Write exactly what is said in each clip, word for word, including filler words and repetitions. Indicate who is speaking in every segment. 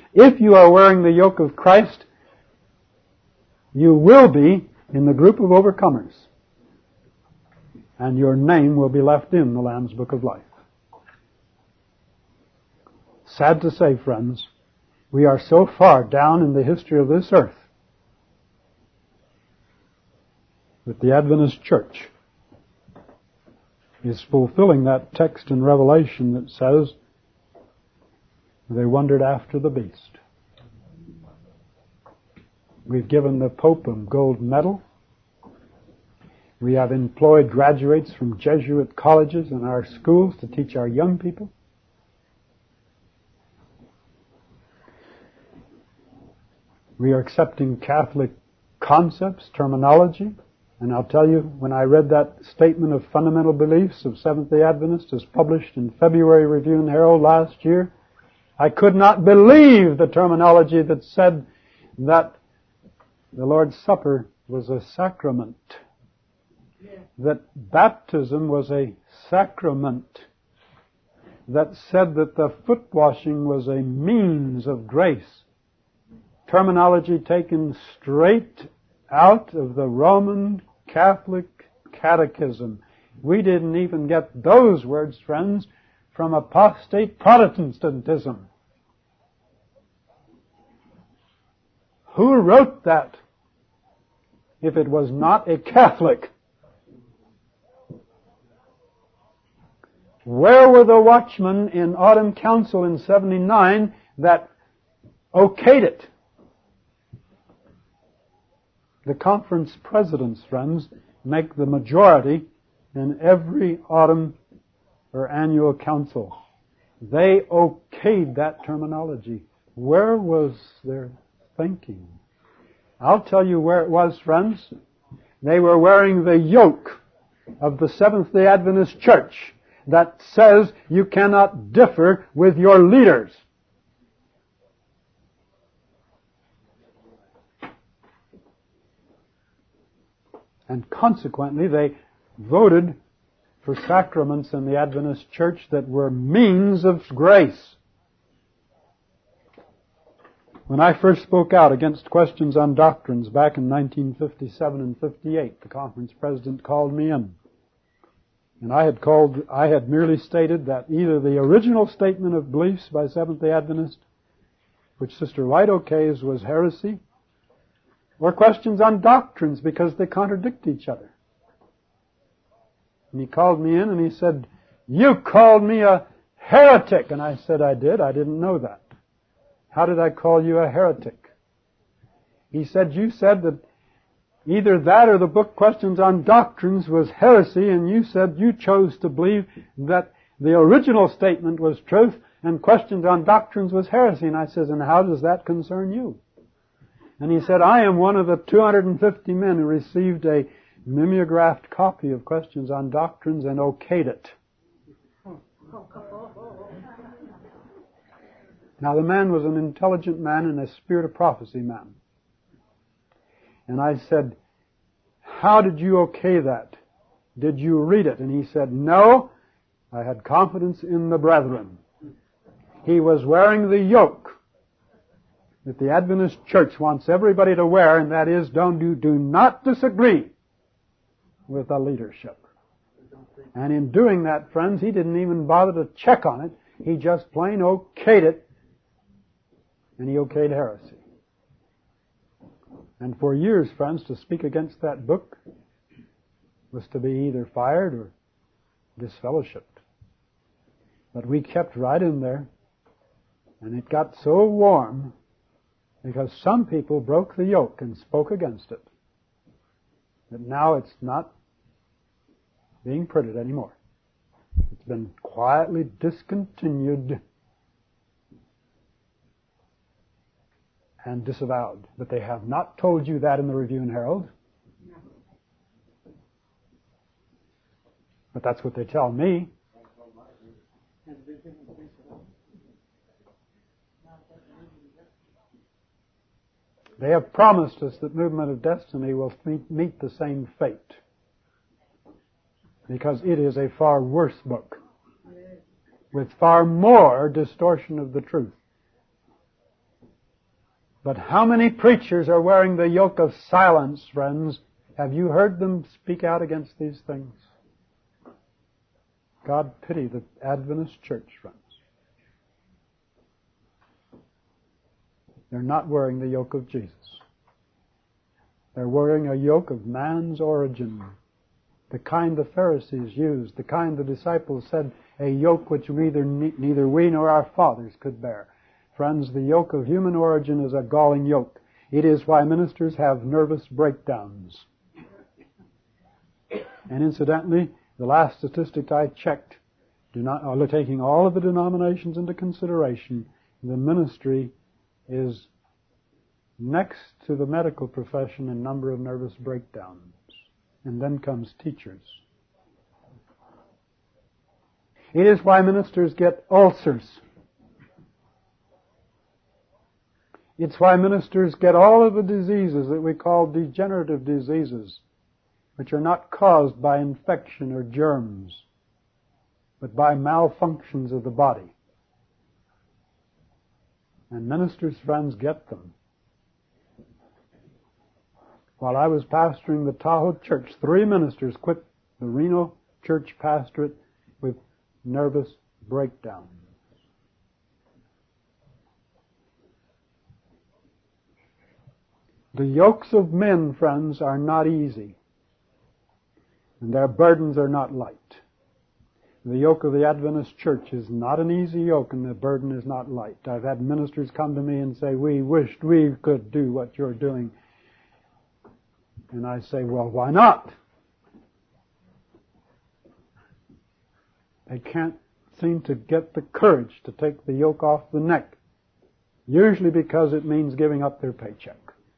Speaker 1: If you are wearing the yoke of Christ, you will be in the group of overcomers. And your name will be left in the Lamb's Book of Life. Sad to say, friends, we are so far down in the history of this earth that the Adventist Church is fulfilling that text in Revelation that says, they wondered after the beast. We've given the Pope a gold medal. We have employed graduates from Jesuit colleges in our schools to teach our young people. We are accepting Catholic concepts, terminology. And I'll tell you, when I read that statement of fundamental beliefs of Seventh-day Adventists as published in February Review and Herald last year, I could not believe the terminology that said that the Lord's Supper was a sacrament. That baptism was a sacrament. That said that the foot washing was a means of grace. Terminology taken straight out of the Roman Catholic Catechism. We didn't even get those words, friends, from apostate Protestantism. Who wrote that if it was not a Catholic? Where were the watchmen in Autumn Council in seventy-nine that okayed it? The conference presidents, friends, make the majority in every autumn or annual council. They okayed that terminology. Where was their thinking? I'll tell you where it was, friends. They were wearing the yoke of the Seventh-day Adventist Church that says you cannot differ with your leaders. And consequently, they voted for sacraments in the Adventist Church that were means of grace. When I first spoke out against questions on doctrines back in nineteen fifty-seven and fifty-eight, the conference president called me in. And I had called, I had merely stated that either the original statement of beliefs by Seventh-day Adventists, which Sister White okays, was heresy, or questions on doctrines because they contradict each other. And he called me in and he said, "You called me a heretic." And I said, "I did. I didn't know that." "How did I call you a heretic?" He said, "You said that either that or the book Questions on Doctrines was heresy, and you said you chose to believe that the original statement was truth and Questions on Doctrines was heresy." And I says, "And how does that concern you?" And he said, "I am one of the two hundred fifty men who received a mimeographed copy of Questions on Doctrines and okayed it." Now the man was an intelligent man and a spirit of prophecy man. And I said, "How did you okay that? Did you read it?" And he said, "No, I had confidence in the brethren." He was wearing the yoke that the Adventist Church wants everybody to wear, and that is, don't do, do not disagree with the leadership. And in doing that, friends, he didn't even bother to check on it. He just plain okayed it, and he okayed heresy. And for years, friends, to speak against that book was to be either fired or disfellowshipped. But we kept right in there, and it got so warm because some people broke the yoke and spoke against it that now it's not being printed anymore. It's been quietly discontinued and disavowed. But they have not told you that in the Review and Herald. No. But that's what they tell me. They have promised us that Movement of Destiny will meet the same fate, because it is a far worse book with far more distortion of the truth. But how many preachers are wearing the yoke of silence, friends? Have you heard them speak out against these things? God pity the Adventist church, friends. They're not wearing the yoke of Jesus. They're wearing a yoke of man's origin, the kind the Pharisees used, the kind the disciples said, a yoke which neither, neither we nor our fathers could bear. Friends, the yoke of human origin is a galling yoke. It is why ministers have nervous breakdowns. And incidentally, the last statistic I checked, do not, uh, taking all of the denominations into consideration, the ministry is next to the medical profession in number of nervous breakdowns. And then comes teachers. It is why ministers get ulcers. It's why ministers get all of the diseases that we call degenerative diseases, which are not caused by infection or germs, but by malfunctions of the body. And ministers' friends get them. While I was pastoring the Tahoe church, three ministers quit the Reno church pastorate with nervous breakdowns. The yokes of men, friends, are not easy, and their burdens are not light. The yoke of the Adventist church is not an easy yoke, and the burden is not light. I've had ministers come to me and say, we wished we could do what you're doing. And I say, well, why not? They can't seem to get the courage to take the yoke off the neck, usually because it means giving up their paycheck.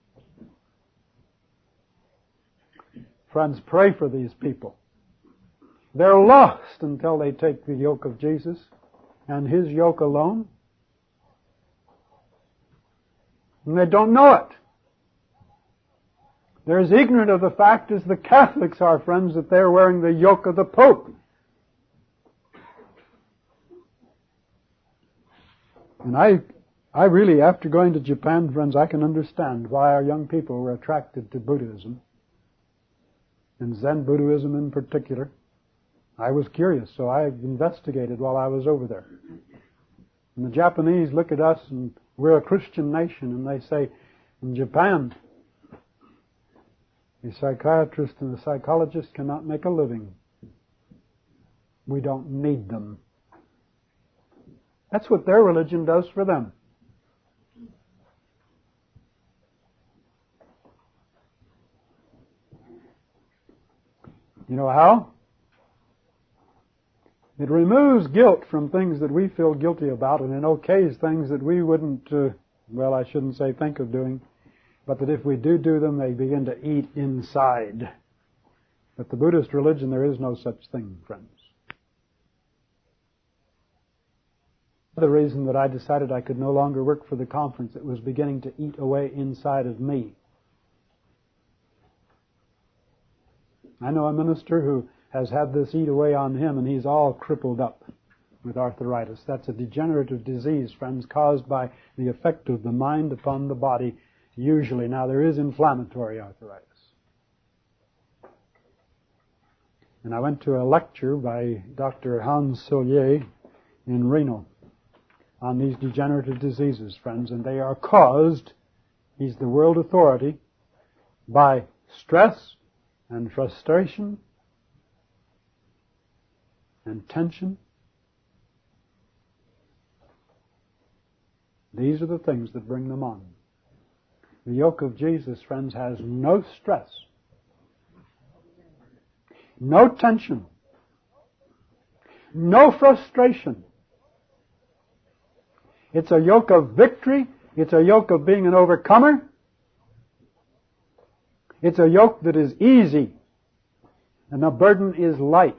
Speaker 1: Friends, pray for these people. They're lost until they take the yoke of Jesus and His yoke alone. And they don't know it. They're as ignorant of the fact as the Catholics are, friends, that they're wearing the yoke of the Pope. And I, I really, after going to Japan, friends, I can understand why our young people were attracted to Buddhism, and Zen Buddhism in particular. I was curious, so I investigated while I was over there. And the Japanese look at us, and we're a Christian nation, and they say, in Japan, a psychiatrist and a psychologist cannot make a living. We don't need them. That's what their religion does for them. You know how? It removes guilt from things that we feel guilty about, and it okays things that we wouldn't, uh, well, I shouldn't say think of doing, but that if we do do them, they begin to eat inside. But the Buddhist religion, there is no such thing, friends. The reason that I decided I could no longer work for the conference, it was beginning to eat away inside of me. I know a minister who has had this eat away on him, and he's all crippled up with arthritis. That's a degenerative disease, friends, caused by the effect of the mind upon the body, usually. Now, there is inflammatory arthritis. And I went to a lecture by Doctor Hans Selye in Reno on these degenerative diseases, friends, and they are caused, he's the world authority, by stress and frustration and tension. These are the things that bring them on. The yoke of Jesus, friends, has no stress, no tension, no frustration. It's a yoke of victory. It's a yoke of being an overcomer. It's a yoke that is easy, and the burden is light.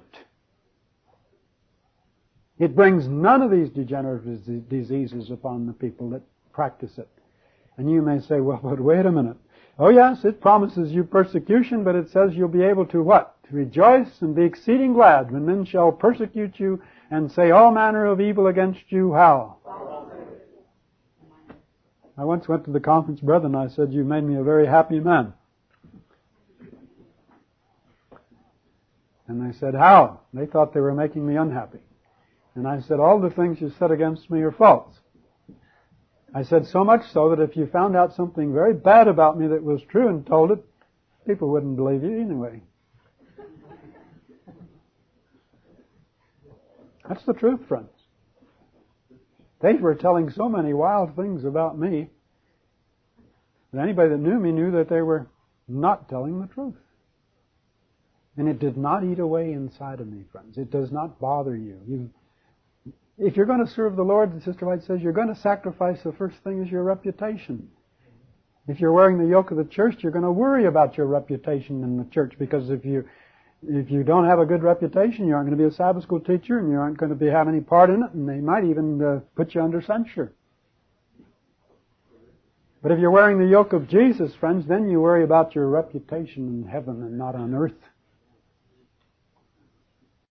Speaker 1: It brings none of these degenerative diseases upon the people that practice it. And you may say, well, but wait a minute. Oh yes, it promises you persecution, but it says you'll be able to what? To rejoice and be exceeding glad when men shall persecute you and say all manner of evil against you. How? I once went to the conference brethren and I said, you made me a very happy man. And they said, how? They thought they were making me unhappy. And I said, all the things you said against me are false. I said, so much so that if you found out something very bad about me that was true and told it, people wouldn't believe you anyway. That's the truth, friends. They were telling so many wild things about me that anybody that knew me knew that they were not telling the truth. And it did not eat away inside of me, friends. It does not bother you. You If you're going to serve the Lord, Sister White says, you're going to sacrifice the first thing is your reputation. If you're wearing the yoke of the church, you're going to worry about your reputation in the church, because if you if you don't have a good reputation, you aren't going to be a Sabbath school teacher, and you aren't going to be have any part in it, and they might even uh, put you under censure. But if you're wearing the yoke of Jesus, friends, then you worry about your reputation in heaven and not on earth.